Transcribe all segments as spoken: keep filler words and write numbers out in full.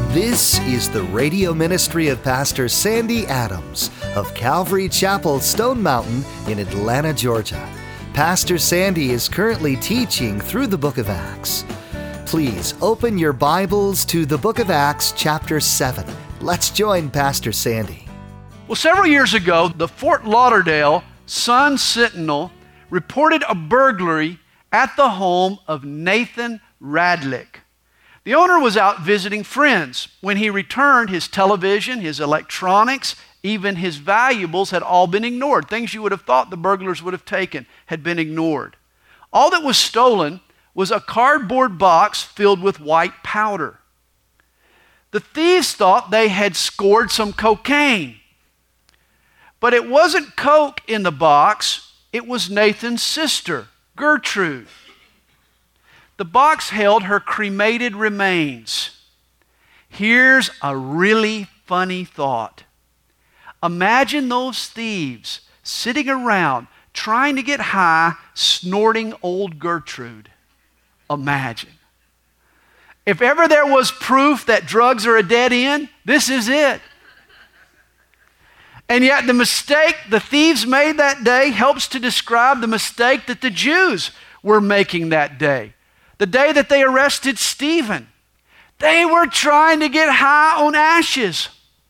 This is the radio ministry of Pastor Sandy Adams of Calvary Chapel, Stone Mountain in Atlanta, Georgia. Pastor Sandy is currently teaching through the book of Acts. Please open your Bibles to the book of Acts, chapter seven. Let's join Pastor Sandy. Well, several years ago, the Fort Lauderdale Sun-Sentinel reported a burglary at the home of Nathan Radlick. The owner was out visiting friends. When he returned, his television, his electronics, even his valuables had all been ignored. Things you would have thought the burglars would have taken had been ignored. All that was stolen was a cardboard box filled with white powder. The thieves thought they had scored some cocaine. But it wasn't coke in the box, it was Nathan's sister, Gertrude. The box held her cremated remains. Here's a really funny thought. Imagine those thieves sitting around trying to get high, snorting old Gertrude. Imagine. If ever there was proof that drugs are a dead end, this is it. And yet the mistake the thieves made that day helps to describe the mistake that the Jews were making that day. The day that they arrested Stephen. They were trying to get high on ashes,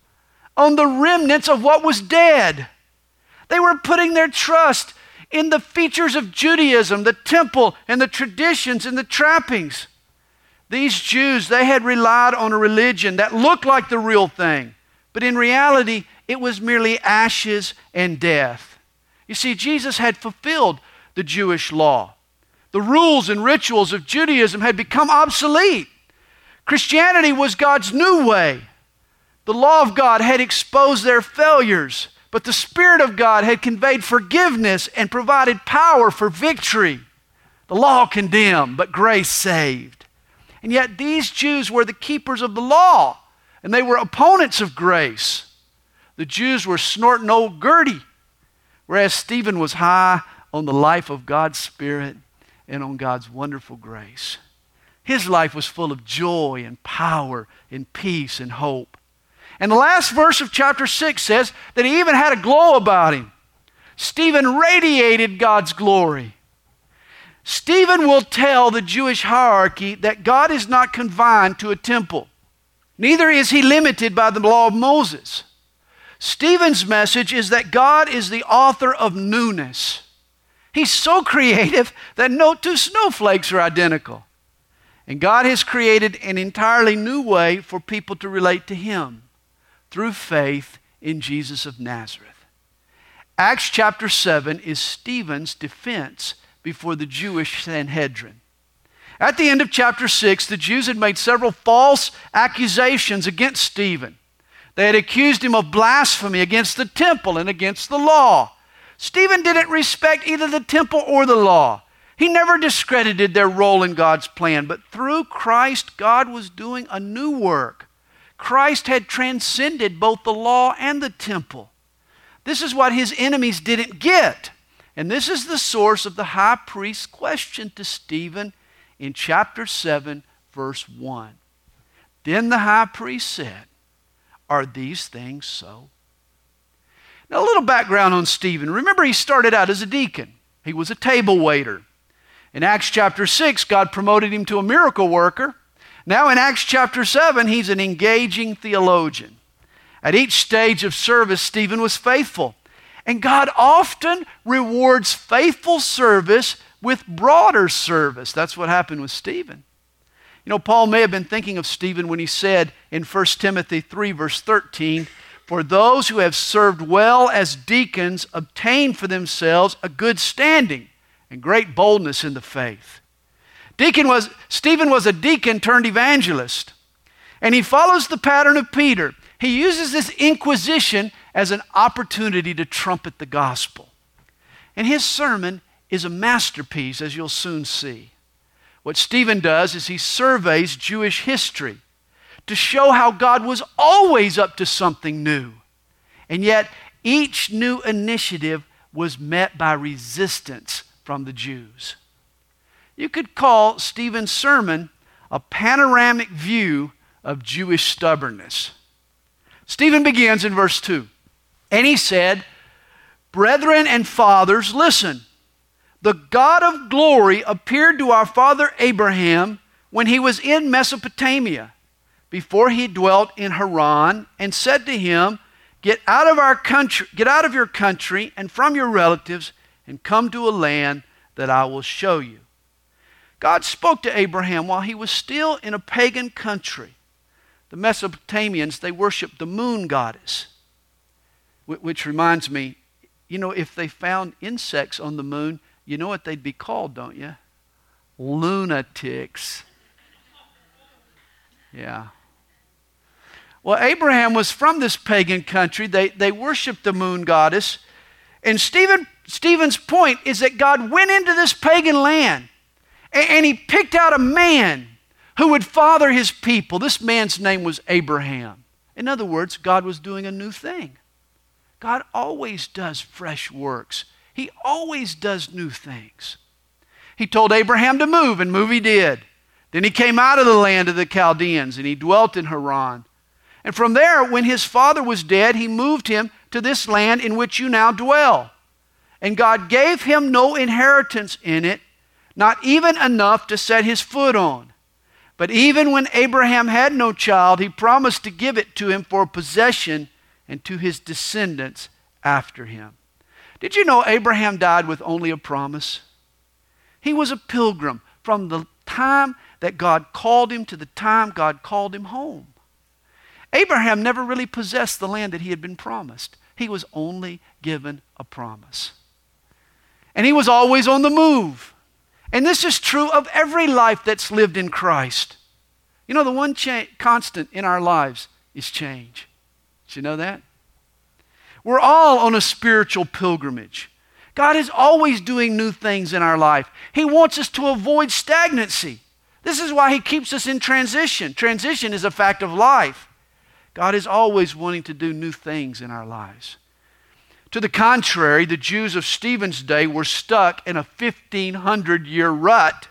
on the remnants of what was dead. They were putting their trust in the features of Judaism, the temple and the traditions and the trappings. These Jews, they had relied on a religion that looked like the real thing, but in reality, it was merely ashes and death. You see, Jesus had fulfilled the Jewish law. The rules and rituals of Judaism had become obsolete. Christianity was God's new way. The law of God had exposed their failures, but the Spirit of God had conveyed forgiveness and provided power for victory. The law condemned, but grace saved. And yet these Jews were the keepers of the law, and they were opponents of grace. The Jews were snorting old Gertie, whereas Stephen was high on the life of God's Spirit and on God's wonderful grace. His life was full of joy and power and peace and hope. And the last verse of chapter six says that he even had a glow about him. Stephen radiated God's glory. Stephen will tell the Jewish hierarchy that God is not confined to a temple. Neither is he limited by the law of Moses. Stephen's message is that God is the author of newness. He's so creative that no two snowflakes are identical. And God has created an entirely new way for people to relate to Him through faith in Jesus of Nazareth. Acts chapter seven is Stephen's defense before the Jewish Sanhedrin. At the end of chapter six, the Jews had made several false accusations against Stephen. They had accused him of blasphemy against the temple and against the law. Stephen didn't respect either the temple or the law. He never discredited their role in God's plan, but through Christ, God was doing a new work. Christ had transcended both the law and the temple. This is what his enemies didn't get. And this is the source of the high priest's question to Stephen in chapter seven, verse one. Then the high priest said, "Are these things so?" Now, a little background on Stephen. Remember, he started out as a deacon. He was a table waiter. In Acts chapter six, God promoted him to a miracle worker. Now in Acts chapter seven, he's an engaging theologian. At each stage of service, Stephen was faithful. And God often rewards faithful service with broader service. That's what happened with Stephen. You know, Paul may have been thinking of Stephen when he said in First Timothy three, verse thirteen, "For those who have served well as deacons obtain for themselves a good standing and great boldness in the faith." Deacon was, Stephen was a deacon turned evangelist. And he follows the pattern of Peter. He uses this inquisition as an opportunity to trumpet the gospel. And his sermon is a masterpiece, as you'll soon see. What Stephen does is he surveys Jewish history to show how God was always up to something new. And yet, each new initiative was met by resistance from the Jews. You could call Stephen's sermon a panoramic view of Jewish stubbornness. Stephen begins in verse two. And he said, "Brethren and fathers, listen. The God of glory appeared to our father Abraham when he was in Mesopotamia, before he dwelt in Haran, and said to him, Get out of our country, get out of your country and from your relatives, and come to a land that I will show you." God spoke to Abraham while he was still in a pagan country. The Mesopotamians, they worshiped the moon goddess, which reminds me, you know, if they found insects on the moon, you know what they'd be called, don't you? Lunatics. Yeah. Well, Abraham was from this pagan country. They, they worshiped the moon goddess. And Stephen, Stephen's point is that God went into this pagan land and, and he picked out a man who would father his people. This man's name was Abraham. In other words, God was doing a new thing. God always does fresh works. He always does new things. He told Abraham to move, and move he did. Then he came out of the land of the Chaldeans, and he dwelt in Haran. And from there, when his father was dead, he moved him to this land in which you now dwell. And God gave him no inheritance in it, not even enough to set his foot on. But even when Abraham had no child, he promised to give it to him for a possession and to his descendants after him. Did you know Abraham died with only a promise? He was a pilgrim from the time that God called him to the time God called him home. Abraham never really possessed the land that he had been promised. He was only given a promise. And he was always on the move. And this is true of every life that's lived in Christ. You know, the one cha- constant in our lives is change. Did you know that? We're all on a spiritual pilgrimage. God is always doing new things in our life. He wants us to avoid stagnancy. This is why he keeps us in transition. Transition is a fact of life. God is always wanting to do new things in our lives. To the contrary, the Jews of Stephen's day were stuck in a fifteen hundred year rut.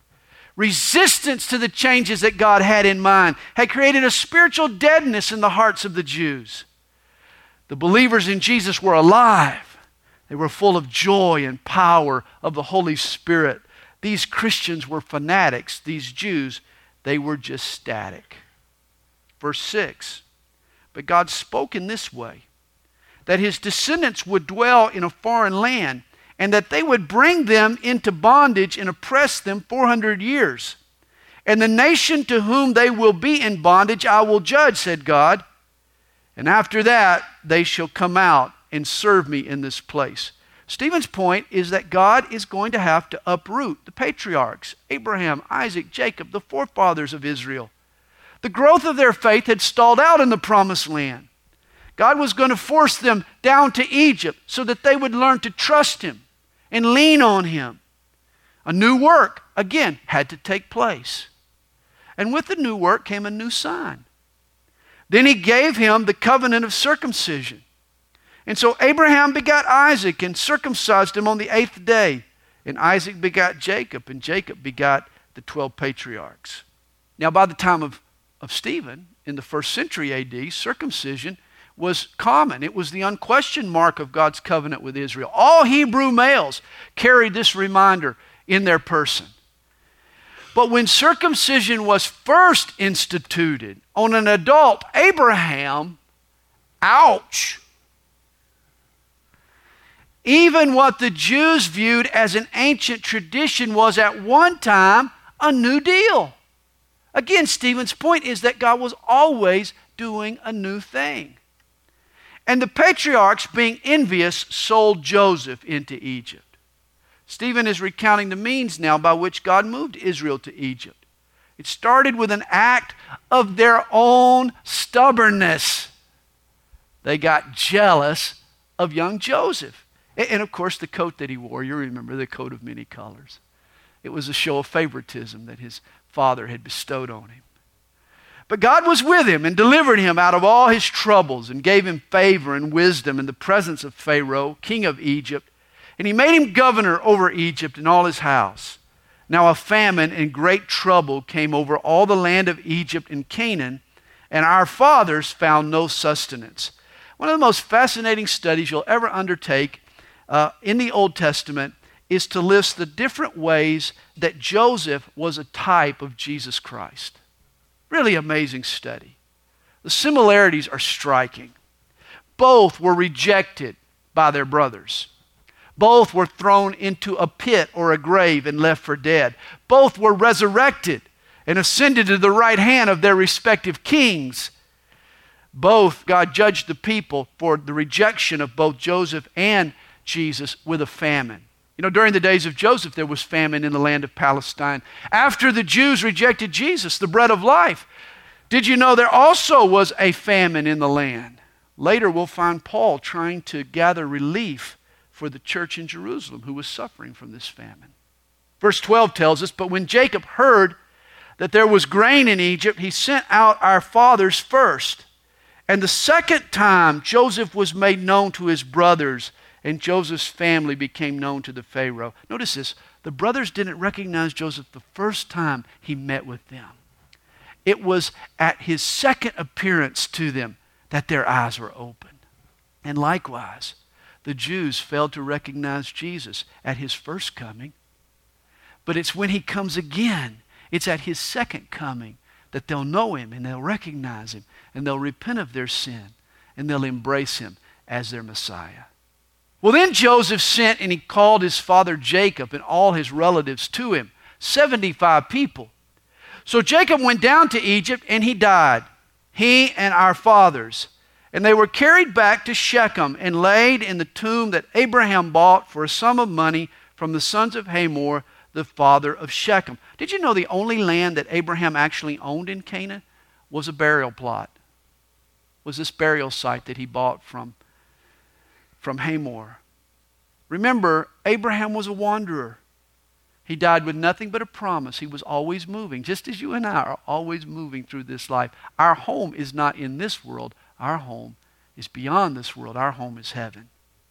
Resistance to the changes that God had in mind had created a spiritual deadness in the hearts of the Jews. The believers in Jesus were alive. They were full of joy and power of the Holy Spirit. These Christians were fanatics. These Jews, they were just static. Verse six, but God spoke in this way, that his descendants would dwell in a foreign land, and that they would bring them into bondage and oppress them four hundred years. And the nation to whom they will be in bondage I will judge, said God. And after that, they shall come out and serve me in this place. Stephen's point is that God is going to have to uproot the patriarchs, Abraham, Isaac, Jacob, the forefathers of Israel. The growth of their faith had stalled out in the promised land. God was going to force them down to Egypt so that they would learn to trust him and lean on him. A new work, again, had to take place. And with the new work came a new sign. Then he gave him the covenant of circumcision. And so Abraham begot Isaac and circumcised him on the eighth day. And Isaac begot Jacob, and Jacob begot the twelve patriarchs. Now, by the time of, of Stephen, in the first century A D, circumcision was common. It was the unquestioned mark of God's covenant with Israel. All Hebrew males carried this reminder in their person. But when circumcision was first instituted on an adult Abraham, ouch! Even what the Jews viewed as an ancient tradition was at one time a new deal. Again, Stephen's point is that God was always doing a new thing. And the patriarchs, being envious, sold Joseph into Egypt. Stephen is recounting the means now by which God moved Israel to Egypt. It started with an act of their own stubbornness. They got jealous of young Joseph. And of course, the coat that he wore, you remember, the coat of many colors. It was a show of favoritism that his father had bestowed on him. But God was with him and delivered him out of all his troubles and gave him favor and wisdom in the presence of Pharaoh, king of Egypt. And he made him governor over Egypt and all his house. Now a famine and great trouble came over all the land of Egypt and Canaan, and our fathers found no sustenance. One of the most fascinating studies you'll ever undertake uh, in the Old Testament is to list the different ways that Joseph was a type of Jesus Christ. Really amazing study. The similarities are striking. Both were rejected by their brothers. Both were thrown into a pit or a grave and left for dead. Both were resurrected and ascended to the right hand of their respective kings. Both, God judged the people for the rejection of both Joseph and Jesus with a famine. You know, during the days of Joseph, there was famine in the land of Palestine. After the Jews rejected Jesus, the bread of life, did you know there also was a famine in the land? Later, we'll find Paul trying to gather relief for the church in Jerusalem who was suffering from this famine. Verse twelve tells us, "But when Jacob heard that there was grain in Egypt, he sent out our fathers first. And the second time Joseph was made known to his brothers, and Joseph's family became known to the Pharaoh." Notice this, the brothers didn't recognize Joseph the first time he met with them. It was at his second appearance to them that their eyes were opened. And likewise, the Jews failed to recognize Jesus at his first coming. But it's when he comes again, it's at his second coming that they'll know him and they'll recognize him and they'll repent of their sin and they'll embrace him as their Messiah. Well, then Joseph sent and he called his father Jacob and all his relatives to him, seventy-five people. So Jacob went down to Egypt and he died, he and our fathers. And they were carried back to Shechem and laid in the tomb that Abraham bought for a sum of money from the sons of Hamor, the father of Shechem. Did you know the only land that Abraham actually owned in Canaan was a burial plot? Was this burial site that he bought from, from Hamor. Remember, Abraham was a wanderer. He died with nothing but a promise. He was always moving, just as you and I are always moving through this life. Our home is not in this world. Our home is beyond this world. Our home is heaven.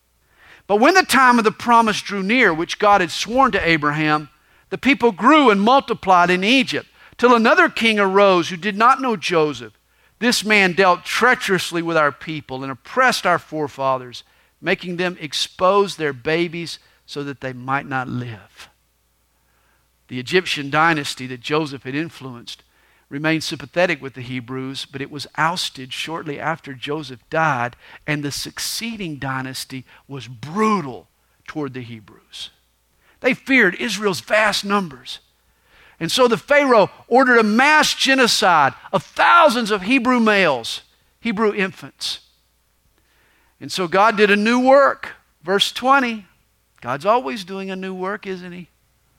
But when the time of the promise drew near, which God had sworn to Abraham, the people grew and multiplied in Egypt, till another king arose who did not know Joseph. This man dealt treacherously with our people and oppressed our forefathers, making them expose their babies so that they might not live. The Egyptian dynasty that Joseph had influenced remained sympathetic with the Hebrews, but it was ousted shortly after Joseph died, and the succeeding dynasty was brutal toward the Hebrews. They feared Israel's vast numbers. And so the Pharaoh ordered a mass genocide of thousands of Hebrew males, Hebrew infants. And so God did a new work. Verse twenty, God's always doing a new work, isn't he?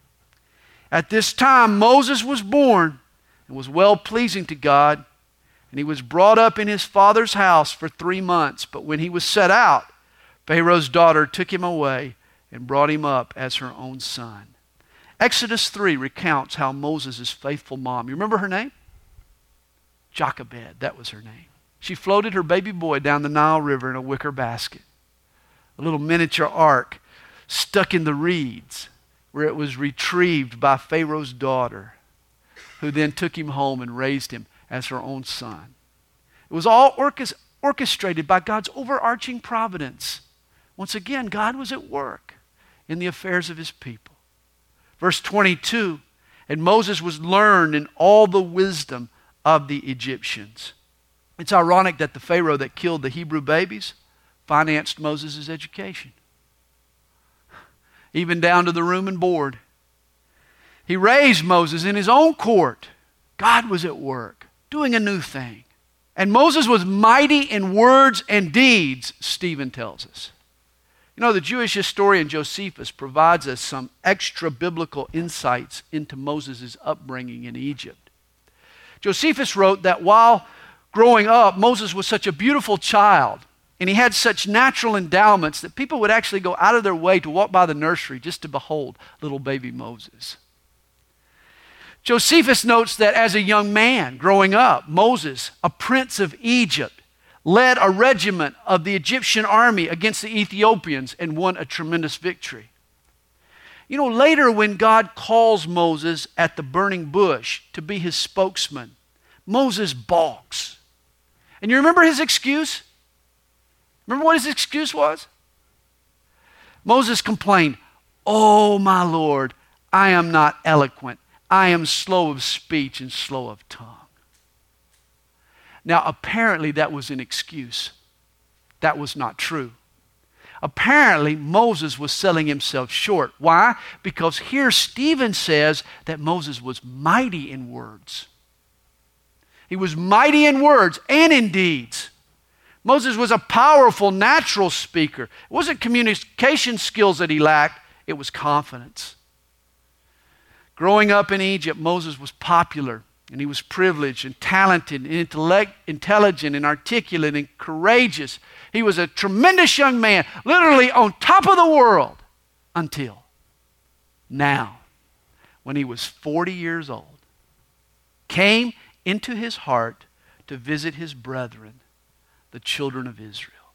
At this time, Moses was born and was well-pleasing to God, and he was brought up in his father's house for three months. But when he was set out, Pharaoh's daughter took him away and brought him up as her own son. Exodus three recounts how Moses' faithful mom, you remember her name? Jochebed, that was her name. She floated her baby boy down the Nile River in a wicker basket, a little miniature ark stuck in the reeds, where it was retrieved by Pharaoh's daughter, who then took him home and raised him as her own son. It was all orchestrated by God's overarching providence. Once again, God was at work in the affairs of his people. Verse twenty-two, and Moses was learned in all the wisdom of the Egyptians. It's ironic that the Pharaoh that killed the Hebrew babies financed Moses' education, even down to the room and board. He raised Moses in his own court. God was at work, doing a new thing. And Moses was mighty in words and deeds, Stephen tells us. You know, the Jewish historian Josephus provides us some extra biblical insights into Moses' upbringing in Egypt. Josephus wrote that while growing up, Moses was such a beautiful child, and he had such natural endowments that people would actually go out of their way to walk by the nursery just to behold little baby Moses. Josephus notes that as a young man growing up, Moses, a prince of Egypt, led a regiment of the Egyptian army against the Ethiopians and won a tremendous victory. You know, later when God calls Moses at the burning bush to be his spokesman, Moses balks. And you remember his excuse? Remember what his excuse was? Moses complained, "Oh, my Lord, I am not eloquent. I am slow of speech and slow of tongue." Now, apparently that was an excuse. That was not true. Apparently, Moses was selling himself short. Why? Because here Stephen says that Moses was mighty in words. He was mighty in words and in deeds. Moses was a powerful natural speaker. It wasn't communication skills that he lacked, it was confidence. Growing up in Egypt, Moses was popular, and he was privileged and talented and intellect, intelligent and articulate and courageous. He was a tremendous young man, literally on top of the world, until now, when he was forty years old, came into his heart to visit his brethren, the children of Israel.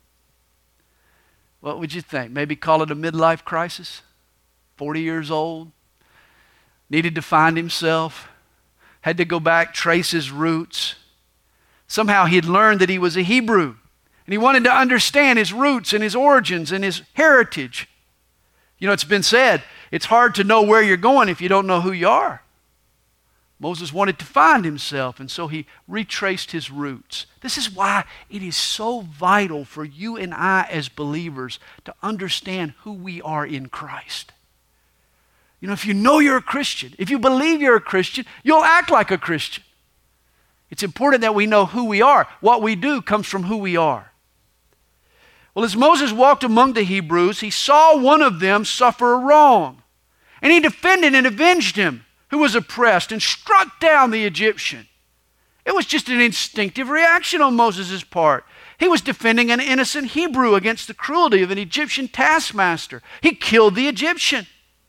What would you think? Maybe call it a midlife crisis? forty years old, needed to find himself, had to go back, trace his roots. Somehow he had learned that he was a Hebrew, and he wanted to understand his roots and his origins and his heritage. You know, it's been said, it's hard to know where you're going if you don't know who you are. Moses wanted to find himself, and so he retraced his roots. This is why it is so vital for you and I as believers to understand who we are in Christ. You know, if you know you're a Christian, if you believe you're a Christian, you'll act like a Christian. It's important that we know who we are. What we do comes from who we are. Well, as Moses walked among the Hebrews, he saw one of them suffer a wrong, and he defended and avenged him who was oppressed and struck down the Egyptian. It was just an instinctive reaction on Moses' part. He was defending an innocent Hebrew against the cruelty of an Egyptian taskmaster. He killed the Egyptian.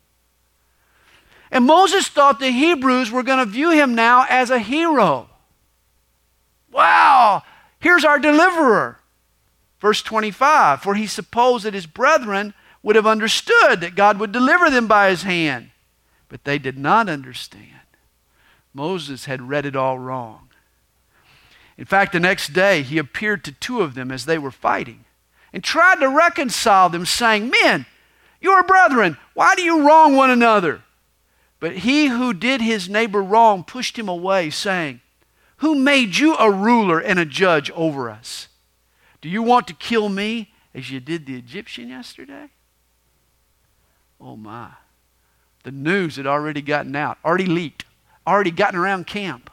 And Moses thought the Hebrews were going to view him now as a hero. Wow, here's our deliverer. Verse twenty-five, for he supposed that his brethren would have understood that God would deliver them by his hand. But they did not understand. Moses had read it all wrong. In fact, the next day he appeared to two of them as they were fighting and tried to reconcile them, saying, "Men, you are brethren. Why do you wrong one another?" But he who did his neighbor wrong pushed him away, saying, "Who made you a ruler and a judge over us? Do you want to kill me as you did the Egyptian yesterday?" Oh my. The news had already gotten out, already leaked, already gotten around camp.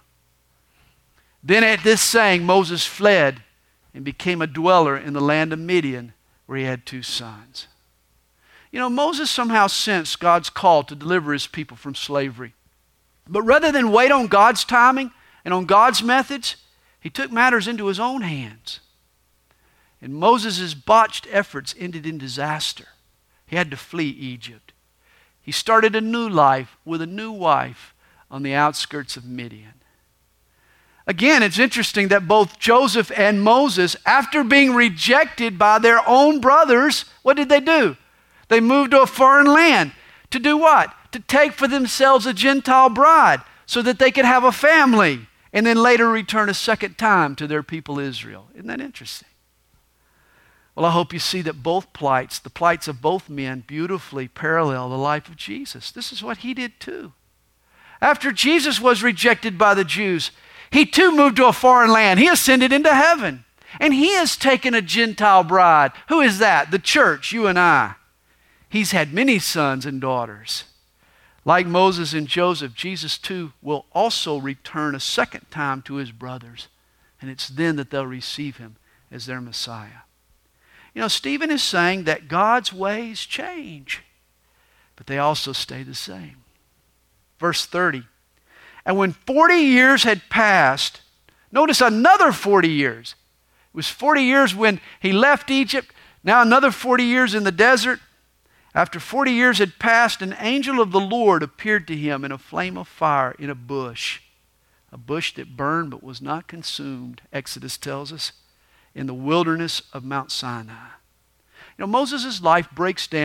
Then at this saying, Moses fled and became a dweller in the land of Midian, where he had two sons. You know, Moses somehow sensed God's call to deliver his people from slavery. But rather than wait on God's timing and on God's methods, he took matters into his own hands. And Moses' botched efforts ended in disaster. He had to flee Egypt. He started a new life with a new wife on the outskirts of Midian. Again, it's interesting that both Joseph and Moses, after being rejected by their own brothers, what did they do? They moved to a foreign land. To do what? To take for themselves a Gentile bride so that they could have a family and then later return a second time to their people Israel. Isn't that interesting? Well, I hope you see that both plights, the plights of both men, beautifully parallel the life of Jesus. This is what he did too. After Jesus was rejected by the Jews, he too moved to a foreign land. He ascended into heaven. And he has taken a Gentile bride. Who is that? The church, you and I. He's had many sons and daughters. Like Moses and Joseph, Jesus too will also return a second time to his brothers. And it's then that they'll receive him as their Messiah. You know, Stephen is saying that God's ways change, but they also stay the same. Verse thirty, and when forty years had passed, notice another forty years. It was forty years when he left Egypt, now another forty years in the desert. After forty years had passed, an angel of the Lord appeared to him in a flame of fire in a bush, a bush that burned but was not consumed, Exodus tells us, in the wilderness of Mount Sinai. You know, Moses' life breaks down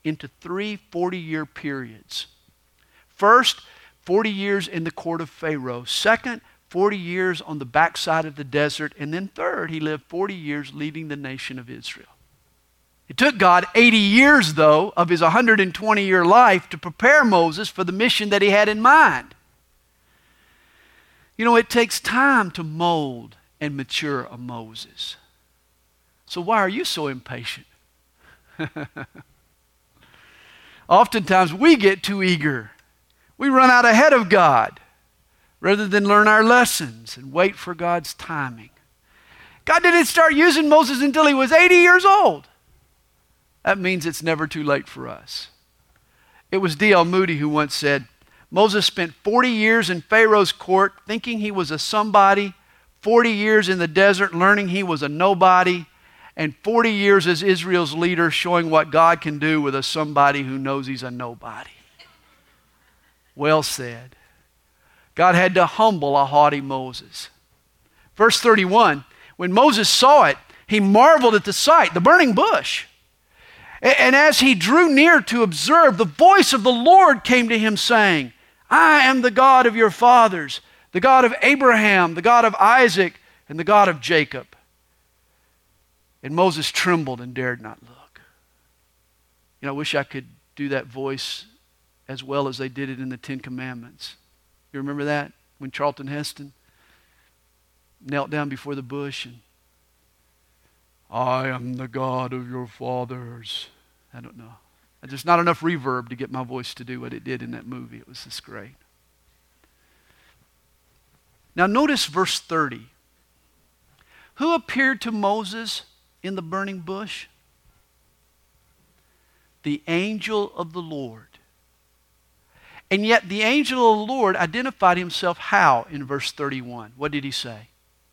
into three forty-year periods. First, forty years in the court of Pharaoh. Second, forty years on the backside of the desert. And then third, he lived forty years leading the nation of Israel. It took God eighty years, though, of his one hundred twenty-year life to prepare Moses for the mission that he had in mind. You know, it takes time to mold and mature a Moses. So why are you so impatient? Oftentimes we get too eager. We run out ahead of God rather than learn our lessons and wait for God's timing. God didn't start using Moses until he was eighty years old. That means it's never too late for us. It was D L Moody who once said, Moses spent forty years in Pharaoh's court thinking he was a somebody, forty years in the desert learning he was a nobody, and forty years as Israel's leader showing what God can do with a somebody who knows he's a nobody. Well said. God had to humble a haughty Moses. Verse thirty-one, when Moses saw it, he marveled at the sight, the burning bush. And as he drew near to observe, the voice of the Lord came to him saying, I am the God of your fathers, the God of Abraham, the God of Isaac, and the God of Jacob. And Moses trembled and dared not look. You know, I wish I could do that voice as well as they did it in the Ten Commandments. You remember that? When Charlton Heston knelt down before the bush and, I am the God of your fathers. I don't know. There's not enough reverb to get my voice to do what it did in that movie. It was just great. Now notice verse thirty. Who appeared to Moses in the burning bush? The angel of the Lord. And yet the angel of the Lord identified himself how in verse thirty-one? What did he say?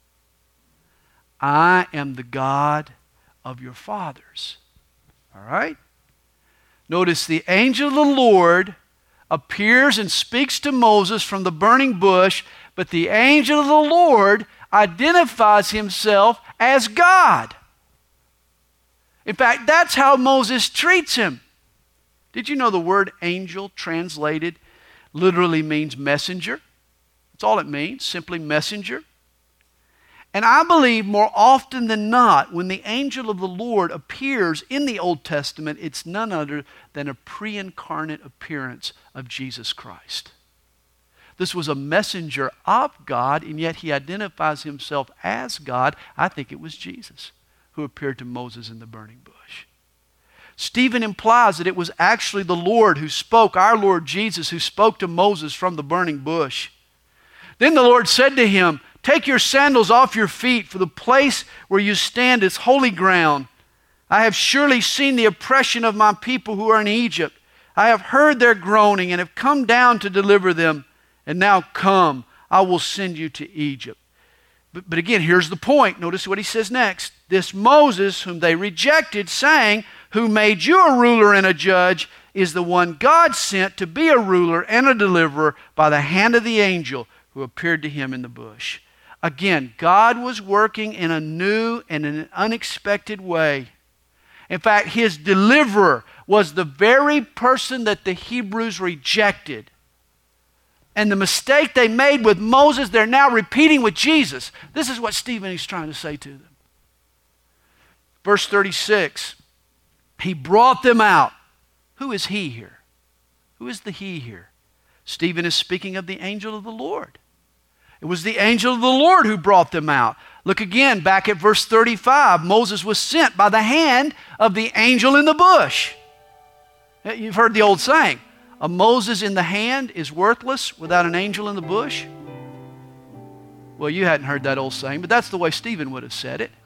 I am the God of your fathers. All right? Notice the angel of the Lord appears and speaks to Moses from the burning bush, but the angel of the Lord identifies himself as God. In fact, that's how Moses treats him. Did you know the word angel translated literally means messenger? That's all it means, simply messenger. And I believe more often than not, when the angel of the Lord appears in the Old Testament, it's none other than a pre-incarnate appearance of Jesus Christ. This was a messenger of God, and yet he identifies himself as God. I think it was Jesus who appeared to Moses in the burning bush. Stephen implies that it was actually the Lord who spoke, our Lord Jesus, who spoke to Moses from the burning bush. Then the Lord said to him, take your sandals off your feet, for the place where you stand is holy ground. I have surely seen the oppression of my people who are in Egypt. I have heard their groaning and have come down to deliver them. And now come, I will send you to Egypt. But, but again, here's the point. Notice what he says next. This Moses, whom they rejected, saying, who made you a ruler and a judge, is the one God sent to be a ruler and a deliverer by the hand of the angel who appeared to him in the bush. Again, God was working in a new and an unexpected way. In fact, his deliverer was the very person that the Hebrews rejected. And the mistake they made with Moses, they're now repeating with Jesus. This is what Stephen is trying to say to them. Verse thirty-six, he brought them out. Who is he here? Who is the he here? Stephen is speaking of the angel of the Lord. It was the angel of the Lord who brought them out. Look again, back at verse thirty-five. Moses was sent by the hand of the angel in the bush. You've heard the old saying, a Moses in the hand is worthless without an angel in the bush. Well, you hadn't heard that old saying, but that's the way Stephen would have said it.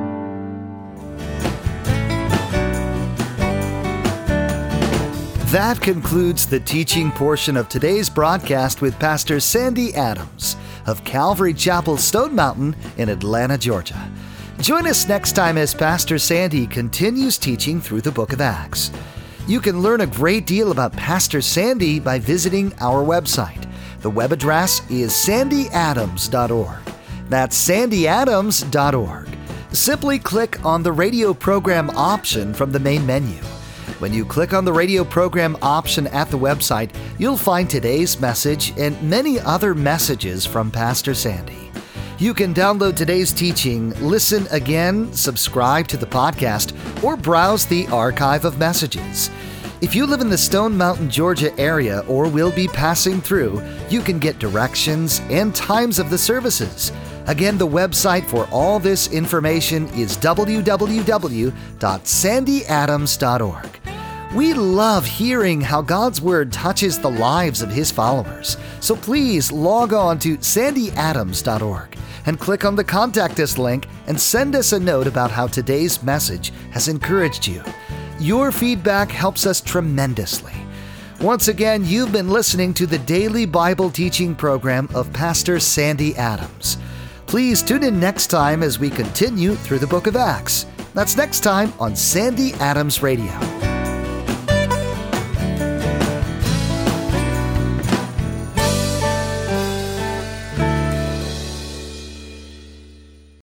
That concludes the teaching portion of today's broadcast with Pastor Sandy Adams of Calvary Chapel, Stone Mountain in Atlanta, Georgia. Join us next time as Pastor Sandy continues teaching through the book of Acts. You can learn a great deal about Pastor Sandy by visiting our website. The web address is sandy adams dot org. That's sandy adams dot org. Simply click on the radio program option from the main menu. When you click on the radio program option at the website, you'll find today's message and many other messages from Pastor Sandy. You can download today's teaching, listen again, subscribe to the podcast, or browse the archive of messages. If you live in the Stone Mountain, Georgia area or will be passing through, you can get directions and times of the services. Again, the website for all this information is w w w dot sandy adams dot org. We love hearing how God's Word touches the lives of His followers. So please log on to sandy adams dot org and click on the Contact Us link and send us a note about how today's message has encouraged you. Your feedback helps us tremendously. Once again, you've been listening to the daily Bible teaching program of Pastor Sandy Adams. Please tune in next time as we continue through the book of Acts. That's next time on Sandy Adams Radio.